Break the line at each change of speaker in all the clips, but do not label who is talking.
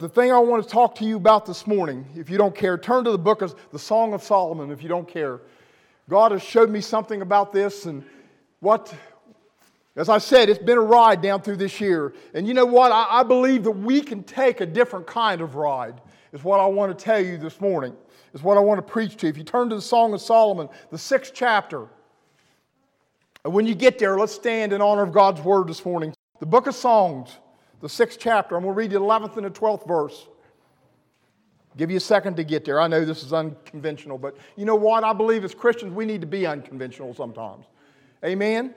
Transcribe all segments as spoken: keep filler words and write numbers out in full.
The thing I want to talk to you about this morning, if you don't care, turn to the book of the Song of Solomon if you don't care. God has showed me something about this, and what, as I said, it's been a ride down through this year. And you know what? I, I believe that we can take a different kind of ride, is what I want to tell you this morning, is what I want to preach to you. If you turn to the Song of Solomon, the sixth chapter, and when you get there, let's stand in honor of God's Word this morning. The book of Songs, the sixth chapter. I'm going to read the eleventh and the twelfth verse. Give you a second to get there. I know this is unconventional, but you know what? I believe as Christians we need to be unconventional sometimes. Amen?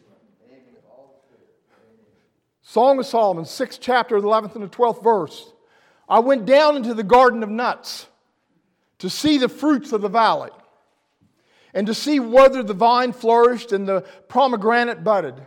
Song of Solomon, sixth chapter, the eleventh and the twelfth verse. I went down into the garden of nuts to see the fruits of the valley, and to see whether the vine flourished and the pomegranate budded.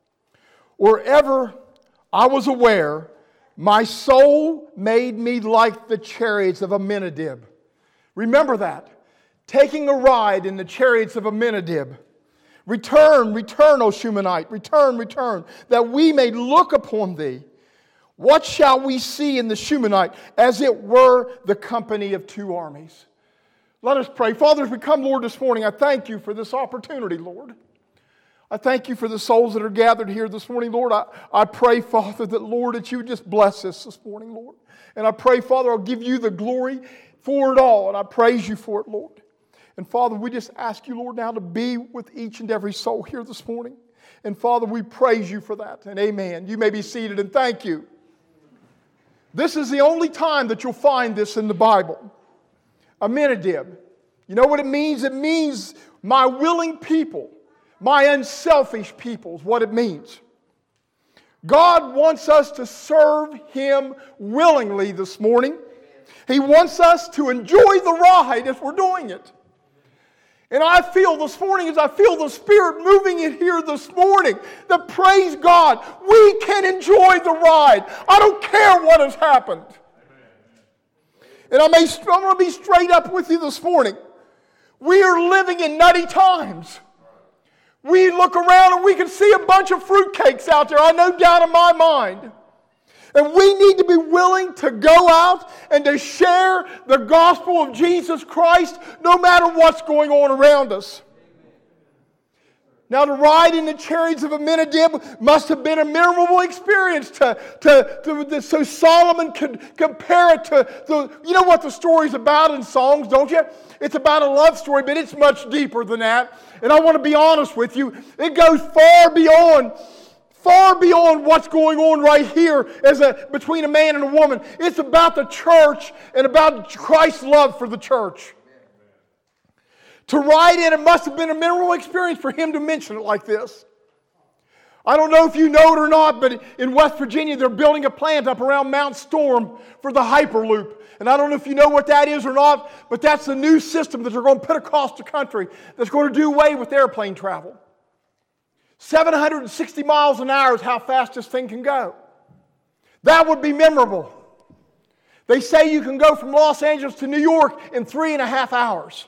Wherever I was aware, my soul made me like the chariots of Amminadab. Remember that. Taking a ride in the chariots of Amminadab. Return, return, O Shumanite, return, return, that we may look upon thee. What shall we see in the Shumanite, as it were the company of two armies? Let us pray. Father, as we come, Lord, this morning, I thank you for this opportunity, Lord. I thank you for the souls that are gathered here this morning, Lord. I, I pray, Father, that, Lord, that you would just bless us this morning, Lord. And I pray, Father, I'll give you the glory for it all, and I praise you for it, Lord. And, Father, we just ask you, Lord, now to be with each and every soul here this morning. And, Father, we praise you for that, and amen. You may be seated, and thank you. This is the only time that you'll find this in the Bible. Amminadab. You know what it means? It means my willing people. My unselfish people is what it means. God wants us to serve Him willingly this morning. He wants us to enjoy the ride as we're doing it. And I feel this morning, as I feel the Spirit moving in here this morning, that praise God, we can enjoy the ride. I don't care what has happened. And I may, I'm going to be straight up with you this morning. We are living in nutty times. We look around and we can see a bunch of fruitcakes out there, I no doubt in my mind. And we need to be willing to go out and to share the gospel of Jesus Christ no matter what's going on around us. Now, to ride in the chariots of Amminadab must have been a memorable experience to, to, to, to, so Solomon could compare it to, the, you know what the story's about in Songs, don't you? It's about a love story, but it's much deeper than that. And I want to be honest with you, it goes far beyond, far beyond what's going on right here as a, between a man and a woman. It's about the church and about Christ's love for the church. To ride in it must have been a memorable experience for him to mention it like this. I don't know if you know it or not, but in West Virginia they're building a plant up around Mount Storm for the Hyperloop. And I don't know if you know what that is or not, but that's the new system that they're going to put across the country that's going to do away with airplane travel. seven hundred sixty miles an hour is how fast this thing can go. That would be memorable. They say you can go from Los Angeles to New York in three and a half hours.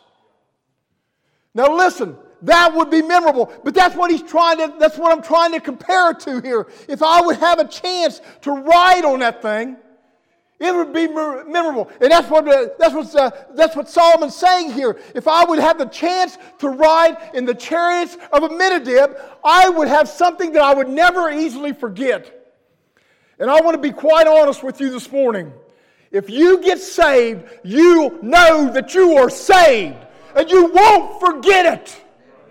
Now listen, that would be memorable, but that's what he's trying to, that's what I'm trying to compare it to here. If I would have a chance to ride on that thing, it would be memorable. And that's what that's what uh, that's what Solomon's saying here. If I would have the chance to ride in the chariots of Amminadab, I would have something that I would never easily forget. And I want to be quite honest with you this morning. If you get saved, you know that you are saved. And you won't forget it.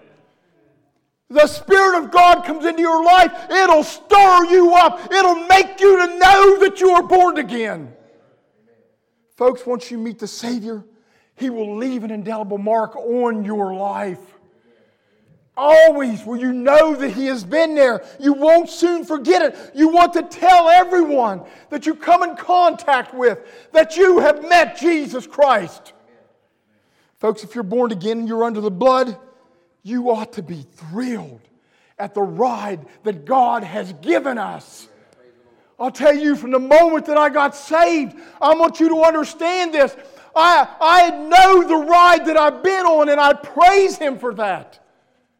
The Spirit of God comes into your life. It'll stir you up. It'll make you to know that you are born again. Folks, once you meet the Savior, He will leave an indelible mark on your life. Always will you know that He has been there. You won't soon forget it. You want to tell everyone that you come in contact with that you have met Jesus Christ. Folks, if you're born again and you're under the blood, you ought to be thrilled at the ride that God has given us. I'll tell you, from the moment that I got saved, I want you to understand this. I, I know the ride that I've been on, and I praise Him for that.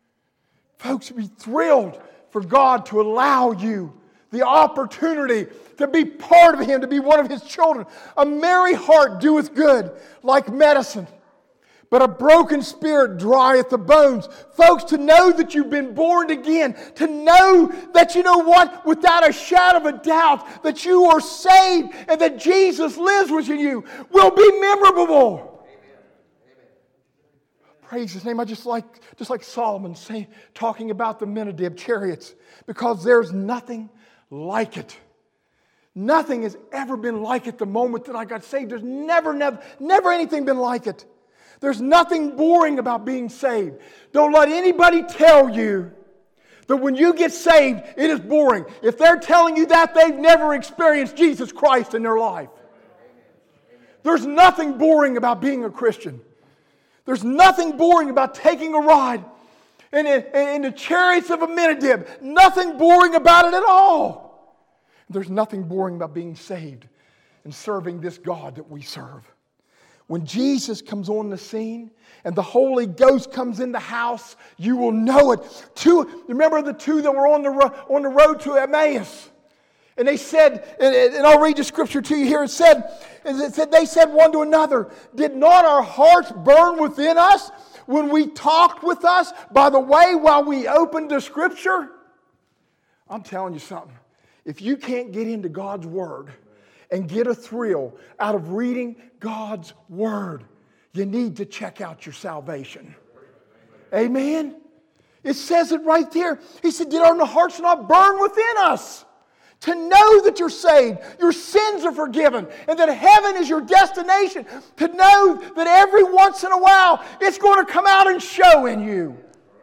Folks, be thrilled for God to allow you the opportunity to be part of Him, to be one of His children. A merry heart doeth good, like medicine. But a broken spirit drieth the bones. Folks, to know that you've been born again, to know that, you know what, without a shadow of a doubt, that you are saved and that Jesus lives within you, will be memorable. Amen. Praise His name. I just like, just like Solomon saying, talking about the Menadib chariots, because there's nothing like it. Nothing has ever been like it the moment that I got saved. There's never, never, never anything been like it. There's nothing boring about being saved. Don't let anybody tell you that when you get saved, it is boring. If they're telling you that, they've never experienced Jesus Christ in their life. There's nothing boring about being a Christian. There's nothing boring about taking a ride in, in, in the chariots of Abinadab. Nothing boring about it at all. There's nothing boring about being saved and serving this God that we serve. When Jesus comes on the scene and the Holy Ghost comes in the house, you will know it. Two, remember the two that were on the, ro- on the road to Emmaus? And they said, and, and I'll read the scripture to you here. It said, it said, they said one to another, did not our hearts burn within us when we talked with us by the way while we opened the scripture? I'm telling you something. If you can't get into God's Word and get a thrill out of reading God's Word, you need to check out your salvation. Amen? It says it right there. He said, did our hearts not burn within us to know that you're saved, your sins are forgiven, and that heaven is your destination? To know that every once in a while it's going to come out and show in you.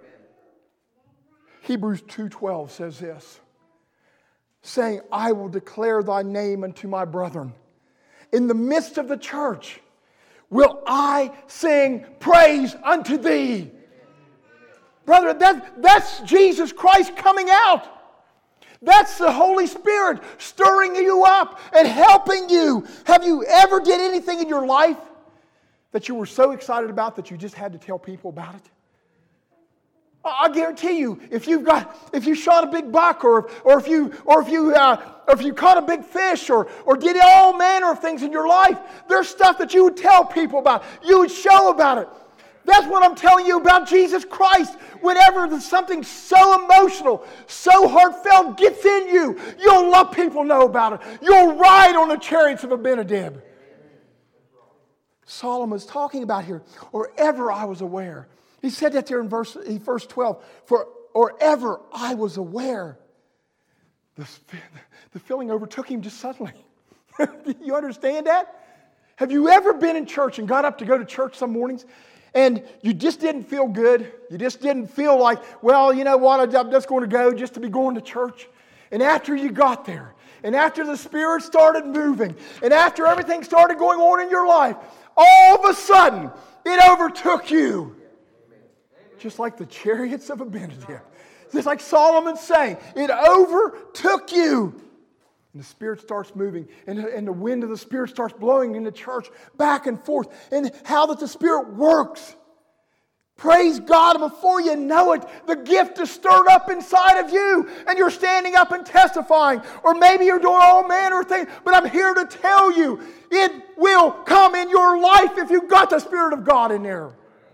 Hebrews two twelve says this, saying, I will declare thy name unto my brethren. In the midst of the church will I sing praise unto thee. Brother, that, that's Jesus Christ coming out. That's the Holy Spirit stirring you up and helping you. Have you ever did anything in your life that you were so excited about that you just had to tell people about it? I guarantee you, if you've got, if you shot a big buck, or or if you or if you uh, or if you caught a big fish, or or did all manner of things in your life, there's stuff that you would tell people about. You would show about it. That's what I'm telling you about Jesus Christ. Whenever there's something so emotional, so heartfelt gets in you, you'll let people know about it. You'll ride on the chariots of Abinadab. Solomon's talking about here, or ever I was aware. He said that there in verse, in verse twelve. For or ever I was aware. The, the feeling overtook him just suddenly. You understand that? Have you ever been in church and got up to go to church some mornings and you just didn't feel good? You just didn't feel like, well, you know what, I'm just going to go just to be going to church. And after you got there, and after the Spirit started moving, and after everything started going on in your life, all of a sudden, it overtook you. Just like the chariots of Abinadab. Just like Solomon's saying, it overtook you. And the Spirit starts moving, and, and the wind of the Spirit starts blowing in the church back and forth. And how that the Spirit works. Praise God, before you know it, the gift is stirred up inside of you, and you're standing up and testifying. Or maybe you're doing all manner of things, but I'm here to tell you, it will come in your life if you've got the Spirit of God in there.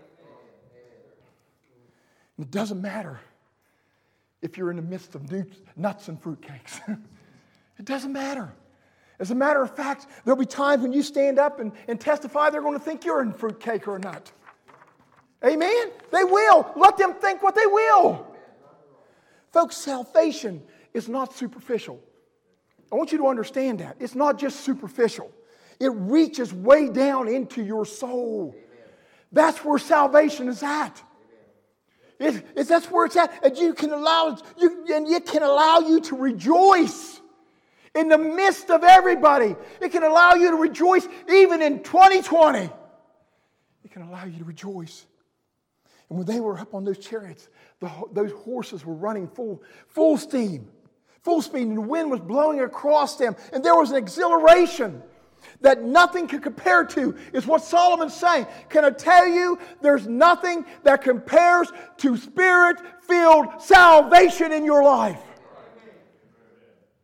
It doesn't matter if you're in the midst of nuts and fruitcakes. It doesn't matter. As a matter of fact, there'll be times when you stand up and, and testify, they're going to think you're in fruitcake or a nut. Amen? They will. Let them think what they will. Folks, salvation is not superficial. I want you to understand that. It's not just superficial. It reaches way down into your soul. That's where salvation is at. It's, it's, that's where it's at. And you can allow you, and it can allow you to rejoice in the midst of everybody. It can allow you to rejoice even in twenty twenty. It can allow you to rejoice. And when they were up on those chariots, the, those horses were running full, full steam, full speed, and the wind was blowing across them, and there was an exhilaration that nothing can compare to, is what Solomon's saying. Can I tell you, there's nothing that compares to Spirit-filled salvation in your life.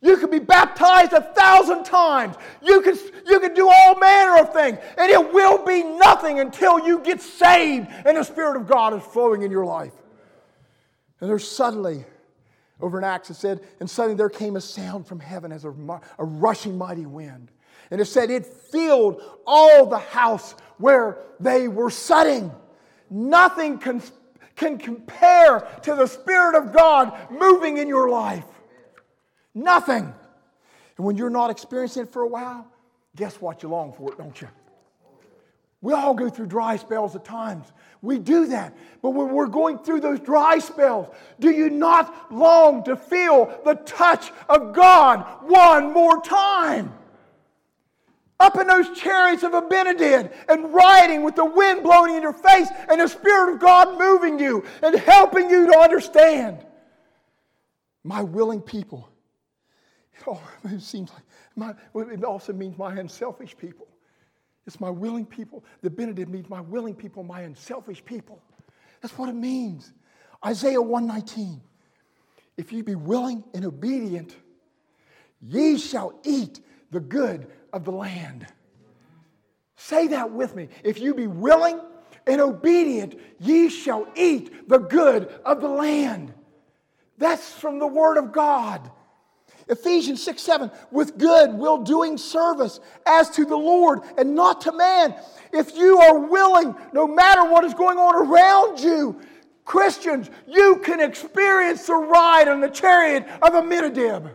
You can be baptized a thousand times. You can, you can do all manner of things. And it will be nothing until you get saved and the Spirit of God is flowing in your life. And there's suddenly, over in Acts it said, and suddenly there came a sound from heaven as a, a rushing mighty wind. And it said it filled all the house where they were sitting. Nothing can, can compare to the Spirit of God moving in your life. Nothing. And when you're not experiencing it for a while, guess what? You long for it, don't you? We all go through dry spells at times. We do that. But when we're going through those dry spells, do you not long to feel the touch of God one more time? Up in those chariots of Abinadab and riding with the wind blowing in your face and the Spirit of God moving you and helping you to understand. My willing people. Oh, it seems like my, it also means my unselfish people. It's my willing people. The Abinadab means my willing people, my unselfish people. That's what it means. Isaiah one nineteen. If ye be willing and obedient, ye shall eat the good of the land. Say that with me. If you be willing and obedient, ye shall eat the good of the land. That's from the Word of God. Ephesians six seven, with good will doing service as to the Lord and not to man. If you are willing, no matter what is going on around you, Christians, you can experience the ride on the chariot of Abinadab.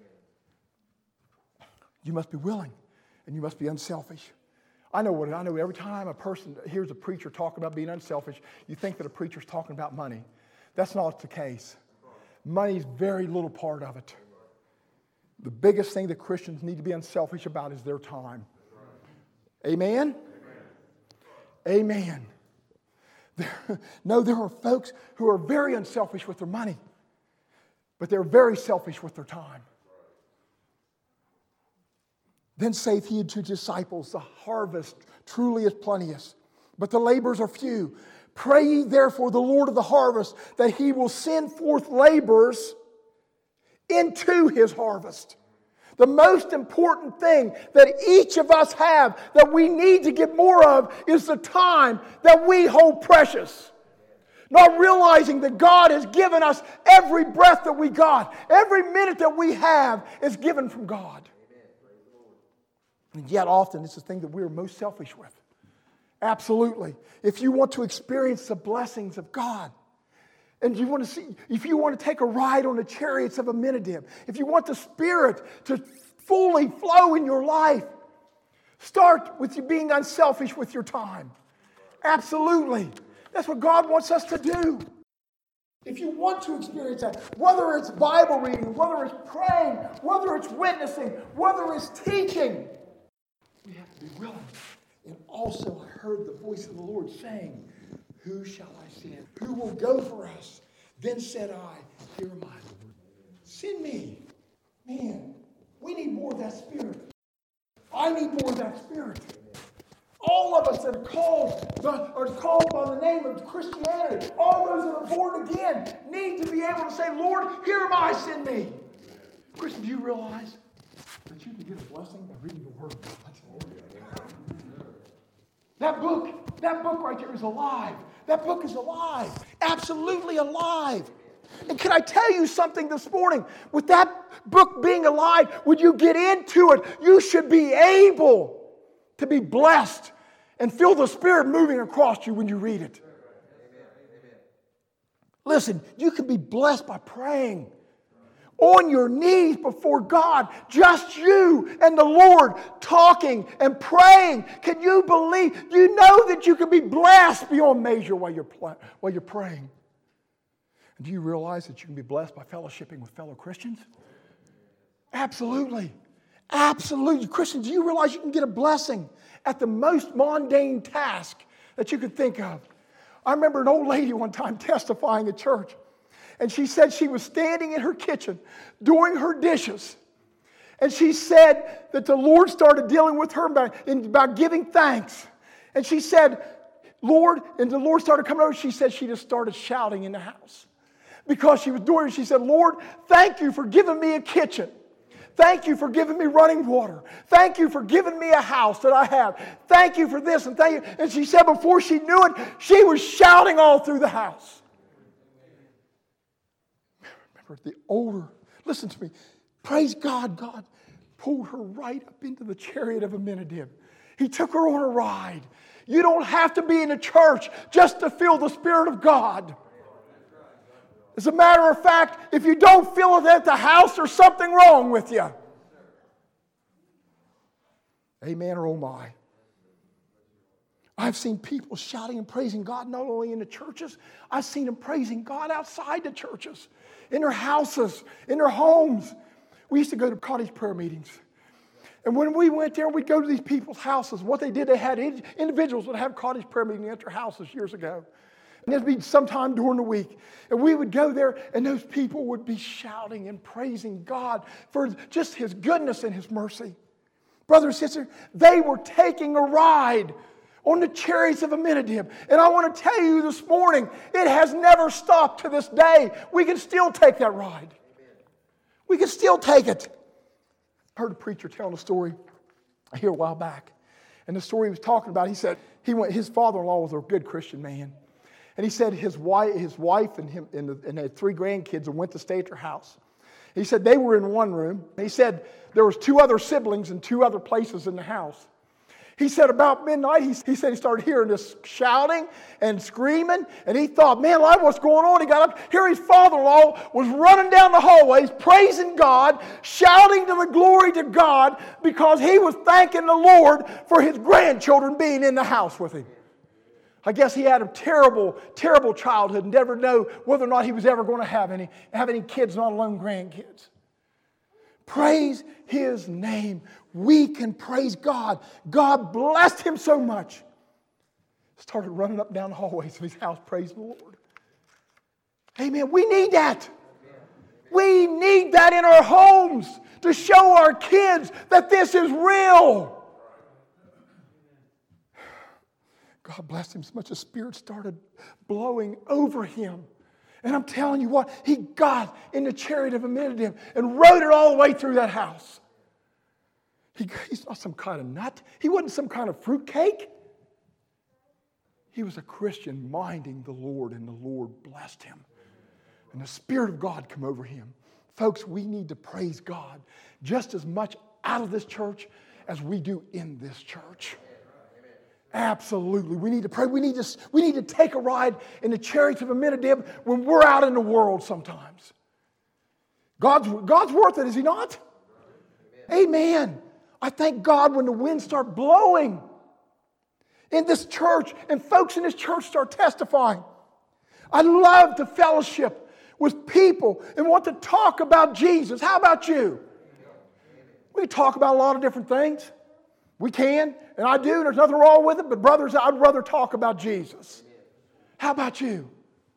You must be willing and you must be unselfish. I know what I know. Every time a person hears a preacher talk about being unselfish, you think that a preacher's talking about money. That's not the case. Money is very little part of it. The biggest thing that Christians need to be unselfish about is their time. Amen? Amen. Amen. There, no, there are folks who are very unselfish with their money, but they're very selfish with their time. Then saith he to disciples, the harvest truly is plenteous, but the laborers are few. Pray ye therefore the Lord of the harvest that he will send forth laborers into his harvest. The most important thing that each of us have that we need to get more of is the time that we hold precious. Not realizing that God has given us every breath that we got, every minute that we have is given from God. And yet often it's the thing that we are most selfish with. Absolutely. If you want to experience the blessings of God, and you want to see, if you want to take a ride on the chariots of Abinadab, if you want the Spirit to fully flow in your life, start with you being unselfish with your time. Absolutely. That's what God wants us to do. If you want to experience that, whether it's Bible reading, whether it's praying, whether it's witnessing, whether it's teaching, we have to be willing. And also I heard the voice of the Lord saying, who shall I send? Who will go for us? Then said I, here am I, Lord. Send me. Man, we need more of that Spirit. I need more of that Spirit. All of us that are called, are called by the name of Christianity, all those that are born again, need to be able to say, Lord, here am I, send me. Christian, do you realize that you can get a blessing by reading the Word of God? That book, that book right there is alive. That book is alive. Absolutely alive. And can I tell you something this morning? With that book being alive, when you get into it, you should be able to be blessed and feel the Spirit moving across you when you read it. Listen, you can be blessed by praying on your knees before God, just you and the Lord talking and praying. Can you believe? You know that you can be blessed beyond measure while you're while you're praying. And do you realize that you can be blessed by fellowshipping with fellow Christians? Absolutely. Absolutely. Christians, do you realize you can get a blessing at the most mundane task that you could think of? I remember an old lady one time testifying at church. And she said she was standing in her kitchen doing her dishes. And she said that the Lord started dealing with her about, about giving thanks. And she said, Lord, and the Lord started coming over. She said she just started shouting in the house. Because she was doing it, she said, Lord, thank you for giving me a kitchen. Thank you for giving me running water. Thank you for giving me a house that I have. Thank you for this and thank you. And she said before she knew it, she was shouting all through the house. Remember, the older, listen to me, praise God, God pulled her right up into the chariot of Abinadab. He took her on a ride. You don't have to be in a church just to feel the Spirit of God. As a matter of fact, if you don't feel it at the house, there's something wrong with you. Amen or oh my. I've seen people shouting and praising God not only in the churches, I've seen them praising God outside the churches, in their houses, in their homes. We used to go to cottage prayer meetings. And when we went there, we'd go to these people's houses. What they did, they had individuals would have cottage prayer meetings at their houses years ago. And it'd be sometime during the week. And we would go there, and those people would be shouting and praising God for just His goodness and His mercy. Brother and sister, they were taking a ride on the chariots of Abinadab. And I want to tell you this morning, it has never stopped to this day. We can still take that ride. We can still take it. I heard a preacher telling a story here a while back. And the story he was talking about, he said he went, his father-in-law was a good Christian man. And he said his wife, his wife and him and, the, and they had three grandkids and went to stay at their house. He said they were in one room. He said there was two other siblings in two other places in the house. He said about midnight, he, he said he started hearing this shouting and screaming, and he thought, man, like, what's going on? He got up. Here his father-in-law was running down the hallways, praising God, shouting to the glory to God, because he was thanking the Lord for his grandchildren being in the house with him. I guess he had a terrible, terrible childhood and never know whether or not he was ever going to have any, have any kids, not alone grandkids. Praise His name. We can praise God. God blessed him so much. Started running up and down the hallways of his house, praising the Lord. Amen. We need that. We need that in our homes to show our kids that this is real. God blessed him so much the Spirit started blowing over him. And I'm telling you what, he got in the chariot of Abinadab and rode it all the way through that house. He, he's not some kind of nut. He wasn't some kind of fruitcake. He was a Christian minding the Lord, and the Lord blessed him. And the Spirit of God came over him. Folks, we need to praise God just as much out of this church as we do in this church. Absolutely. We need to pray. We need to, we need to take a ride in the chariots of Abinadab when we're out in the world sometimes. God's, God's worth it, is He not? Amen. Amen. I thank God when the winds start blowing in this church and folks in this church start testifying. I love to fellowship with people and want to talk about Jesus. How about you? We can talk about a lot of different things. We can, and I do, and there's nothing wrong with it, but brothers, I'd rather talk about Jesus. How about you?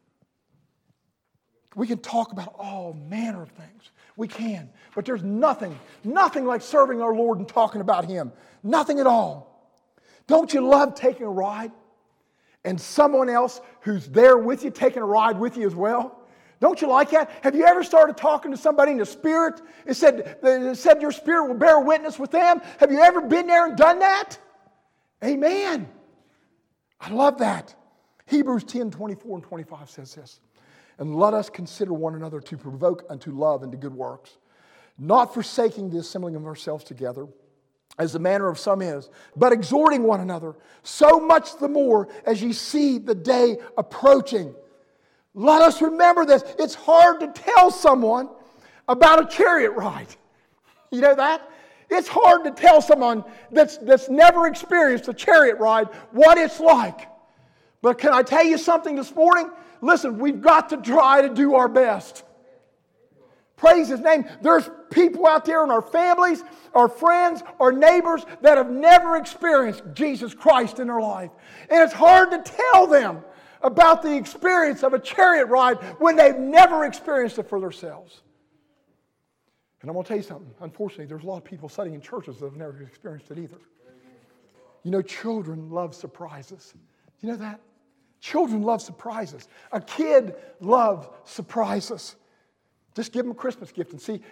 We can talk about all manner of things. We can, but there's nothing, nothing like serving our Lord and talking about Him. Nothing at all. Don't you love taking a ride and someone else who's there with you taking a ride with you as well? Don't you like that? Have you ever started talking to somebody in the Spirit? It said, it said your spirit will bear witness with them. Have you ever been there and done that? Amen. I love that. Hebrews ten, twenty-four and twenty-five says this. And let us consider one another to provoke unto love and to good works, not forsaking the assembling of ourselves together, as the manner of some is, but exhorting one another, so much the more as ye see the day approaching. Let us remember this. It's hard to tell someone about a chariot ride. You know that? It's hard to tell someone that's, that's never experienced a chariot ride what it's like. But can I tell you something this morning? Listen, we've got to try to do our best. Praise His name. There's people out there in our families, our friends, our neighbors that have never experienced Jesus Christ in their life. And it's hard to tell them about the experience of a chariot ride when they've never experienced it for themselves. And I'm going to tell you something. Unfortunately, there's a lot of people sitting in churches that have never experienced it either. You know, children love surprises. You know that? Children love surprises. A kid loves surprises. Just give them a Christmas gift and see.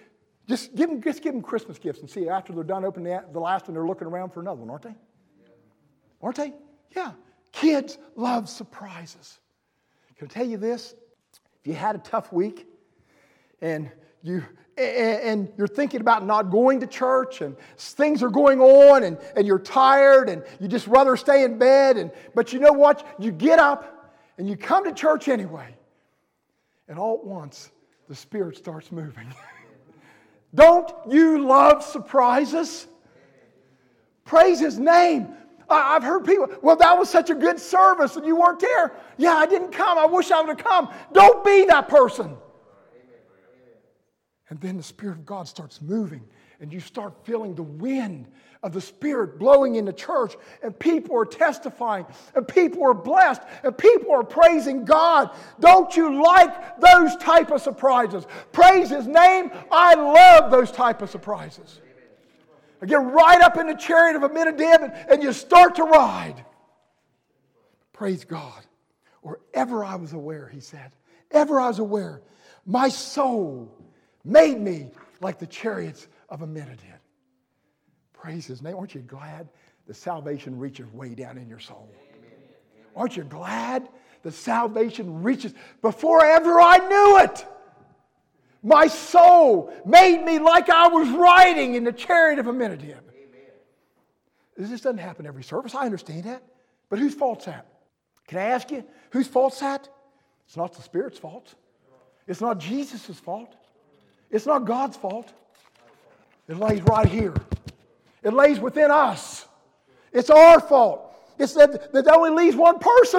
Just give them, just give them Christmas gifts and see after they're done opening the, the last one, they're looking around for another one, aren't they? Aren't they? Yeah. Kids love surprises. Can I tell you this? If you had a tough week and you and you're thinking about not going to church and things are going on and, and you're tired and you just rather stay in bed, and but you know what? You get up and you come to church anyway. And all at once, the Spirit starts moving. Don't you love surprises? Praise His name. I've heard people, well, that was such a good service and you weren't there. Yeah, I didn't come. I wish I would have come. Don't be that person. And then the Spirit of God starts moving and you start feeling the wind of the Spirit blowing in the church, and people are testifying, and people are blessed, and people are praising God. Don't you like those type of surprises? Praise His name. I love those type of surprises. I get right up in the chariot of Abinadab and, and you start to ride. Praise God. Or ever I was aware, he said, ever I was aware, my soul made me like the chariots of Abinadab. Praise His name. Aren't you glad the salvation reaches way down in your soul? Aren't you glad the salvation reaches before ever I knew it? My soul made me like I was riding in the chariot of Abinadab. This doesn't happen every service. I understand that. But whose fault's that? Can I ask you, whose fault's that? It's not the Spirit's fault. It's not Jesus' fault. It's not God's fault. It lays right here. It lays within us. It's our fault. It's that, that only leaves one person.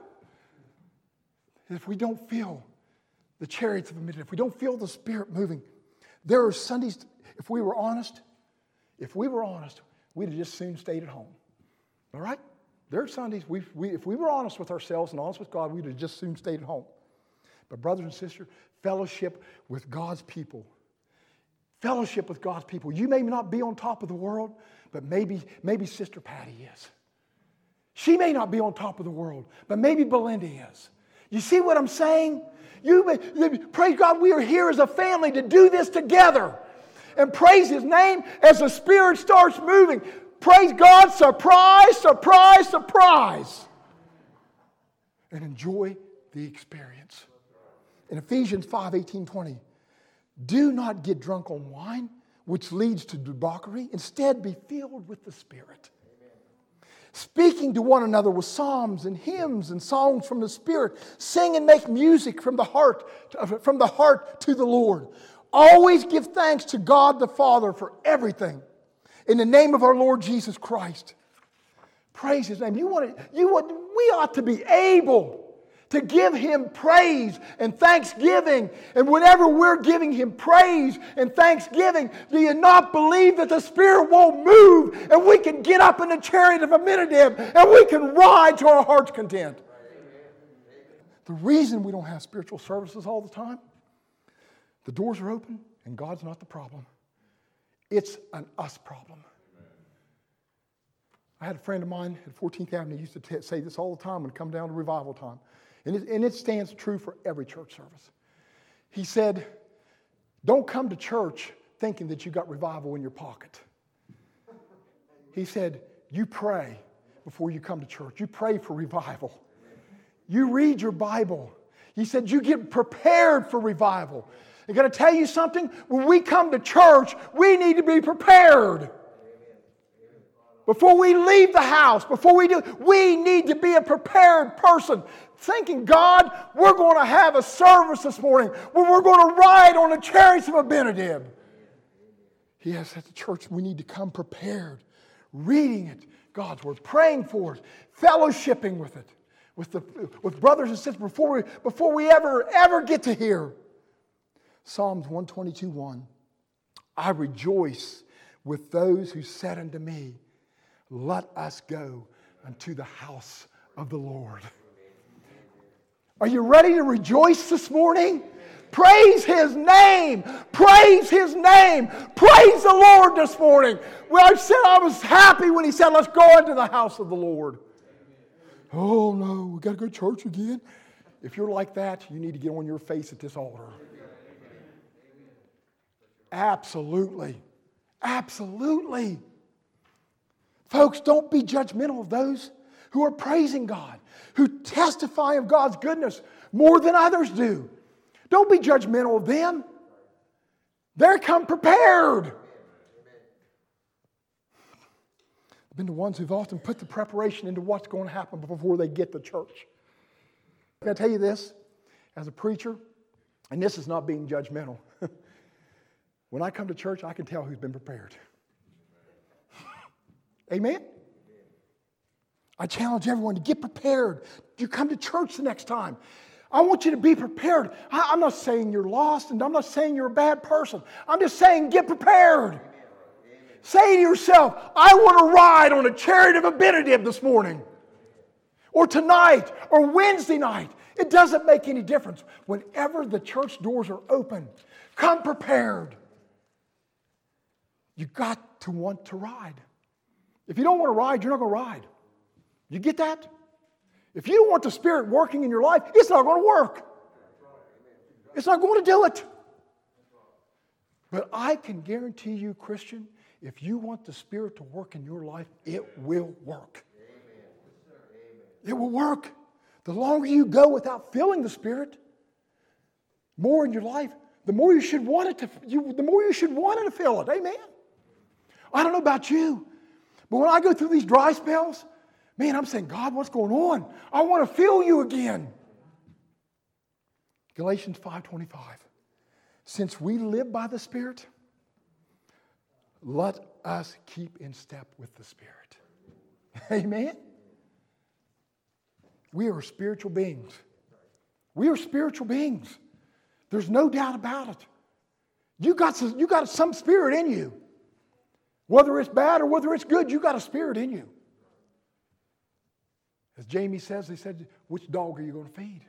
If we don't feel the chariots of Abinadab, if we don't feel the Spirit moving, there are Sundays, if we were honest, if we were honest, we'd have just soon stayed at home. All right? There are Sundays, we, we, if we were honest with ourselves and honest with God, we'd have just soon stayed at home. But brothers and sisters, fellowship with God's people. Fellowship with God's people. You may not be on top of the world, but maybe, maybe Sister Patty is. She may not be on top of the world, but maybe Belinda is. You see what I'm saying? You may, praise God, we are here as a family to do this together. And praise His name as the Spirit starts moving. Praise God, surprise, surprise, surprise. And enjoy the experience. In Ephesians five, eighteen, twenty, do not get drunk on wine, which leads to debauchery. Instead, be filled with the Spirit. Speaking to one another with psalms and hymns and songs from the Spirit. Sing and make music from the heart, from the heart to the Lord. Always give thanks to God the Father for everything. In the name of our Lord Jesus Christ. Praise His name. You want to, you want, we ought to be able to give Him praise and thanksgiving. And whenever we're giving Him praise and thanksgiving, do you not believe that the Spirit won't move and we can get up in the chariot of Abinadab and we can ride to our heart's content? The reason we don't have spiritual services all the time, the doors are open and God's not the problem. It's an us problem. I had a friend of mine at fourteenth Avenue who used to t- say this all the time when it come down to revival time. And it, and it stands true for every church service. He said, don't come to church thinking that you got revival in your pocket. He said, you pray before you come to church. You pray for revival. You read your Bible. He said, you get prepared for revival. I got to tell you something. When we come to church, we need to be prepared. Before we leave the house, before we do, we need to be a prepared person. Thinking, God, we're going to have a service this morning where we're going to ride on the chariots of Abinadab. Yes, at the church, we need to come prepared, reading it, God's Word, praying for it, fellowshipping with it, with the with brothers and sisters before we before we ever ever get to here. Psalms one twenty-two, one. I rejoice with those who said unto me, let us go unto the house of the Lord. Are you ready to rejoice this morning? Praise His name. Praise His name. Praise the Lord this morning. Well, I said I was happy when He said, let's go into the house of the Lord. Oh, no, we got to go to church again. If you're like that, you need to get on your face at this altar. Absolutely. Absolutely. Folks, don't be judgmental of those who are praising God, who testify of God's goodness more than others do. Don't be judgmental of them. They're come prepared. I've been the ones who've often put the preparation into what's going to happen before they get to church. Can I tell you this? As a preacher, and this is not being judgmental, when I come to church, I can tell who's been prepared. Amen? I challenge everyone to get prepared. You come to church the next time. I want you to be prepared. I, I'm not saying you're lost, and I'm not saying you're a bad person. I'm just saying get prepared. Amen. Say to yourself, I want to ride on a chariot of Abinadab this morning, or tonight, or Wednesday night. It doesn't make any difference. Whenever the church doors are open, come prepared. You got to want to ride. If you don't want to ride, you're not going to ride. You get that? If you don't want the Spirit working in your life, it's not going to work. It's not going to do it. But I can guarantee you, Christian, if you want the Spirit to work in your life, it will work. It will work. The longer you go without feeling the Spirit, more in your life, the more you should want it to. You, the more you should want it to feel it. Amen. I don't know about you, but when I go through these dry spells, man, I'm saying, God, what's going on? I want to feel you again. Galatians five twenty-five. Since we live by the Spirit, let us keep in step with the Spirit. Amen? We are spiritual beings. We are spiritual beings. There's no doubt about it. You got some, you got some spirit in you. Whether it's bad or whether it's good, you got a spirit in you. As Jamie says, they said, which dog are you going to feed?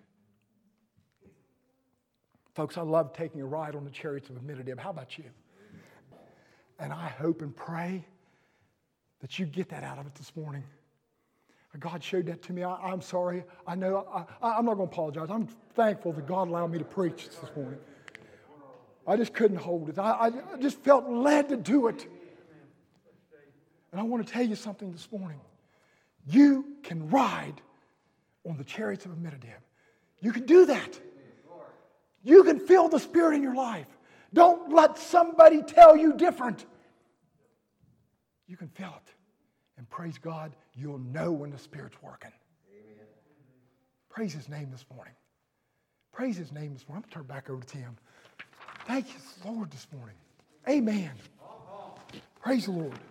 Folks, I love taking a ride on the chariots of Abinadab. How about you? And I hope and pray that you get that out of it this morning. God showed that to me. I, I'm sorry. I know I, I'm not going to apologize. I'm thankful that God allowed me to preach this morning. I just couldn't hold it. I, I just felt led to do it. And I want to tell you something this morning. You can ride on the chariots of Abinadab. You can do that. You can feel the Spirit in your life. Don't let somebody tell you different. You can feel it. And praise God, you'll know when the Spirit's working. Amen. Praise His name this morning. Praise His name this morning. I'm going to turn back over to Tim. Thank you, Lord, this morning. Amen. Praise the Lord.